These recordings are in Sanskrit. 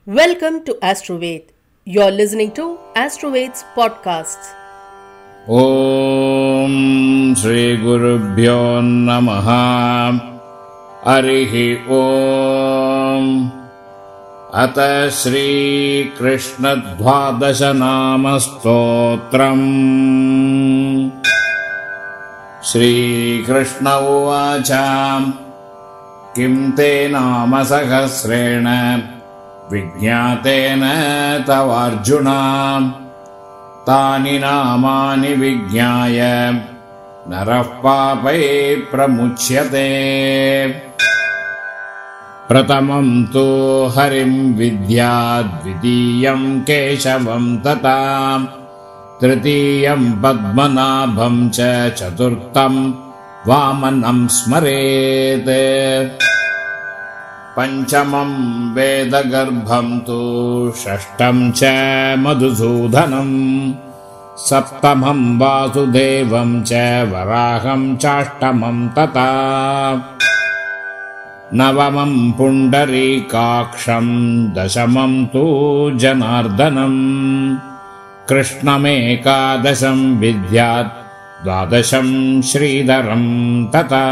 Welcome to Astroved. You're listening to Astroved's podcasts. ॐ श्रीगुरुभ्यो नमः। हरिः ॐ। अथ श्रीकृष्णद्वादशनामस्तोत्रम्। श्रीकृष्ण उवाच। किं ते नाम सहस्रेण विज्ञातेन तवार्जुन। तानि नामानि विज्ञाय नरः पापैः प्रमुच्यते। प्रथमं तु हरिं विद्यात्, द्वितीयं केशवं तथा, तृतीयं पद्मनाभं च, चतुर्थं वामनं स्मरेत्। पञ्चमं वेदगर्भं तु, षष्ठं च मधुसूदनम्, सप्तमं वासुदेवं च, वराहं चाष्टमं तथा, नवमं पुण्डरीकाक्षं, दशमं तु जनार्दनम्, कृष्णमेकादशं विद्यात्, द्वादशं श्रीधरं तथा।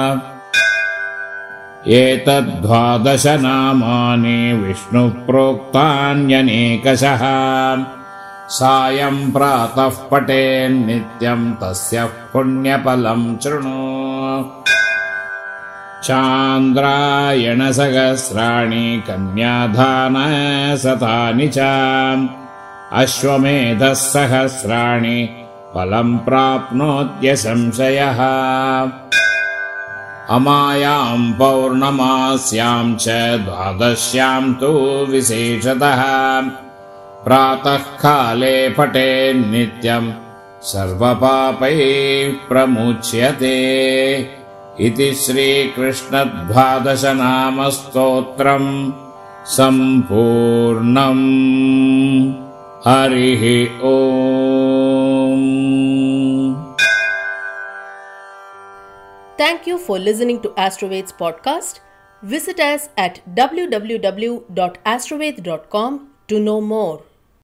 एतद्द्वादश नामानि विष्णुः प्रोक्तान्यनेकशः। सायं प्रातः पठेन्नित्यं तस्य पुण्यफलं शृणु। चान्द्रायणसहस्राणि कन्यादानशतानि च, अश्वमेधः सहस्राणि फलं प्राप्नोत्यसंशयः। अमायां पौर्णमास्यां च, द्वादश्यां तु विशेषतः, प्रातःकाले पठेन्नित्यं सर्वपापैः प्रमुच्यते। इति श्रीकृष्णद्वादशनामस्तोत्रम् सम्पूर्णम्। हरिः ॐ। Thank you for listening to Astroved's podcast. Visit us at www.astroved.com to know more.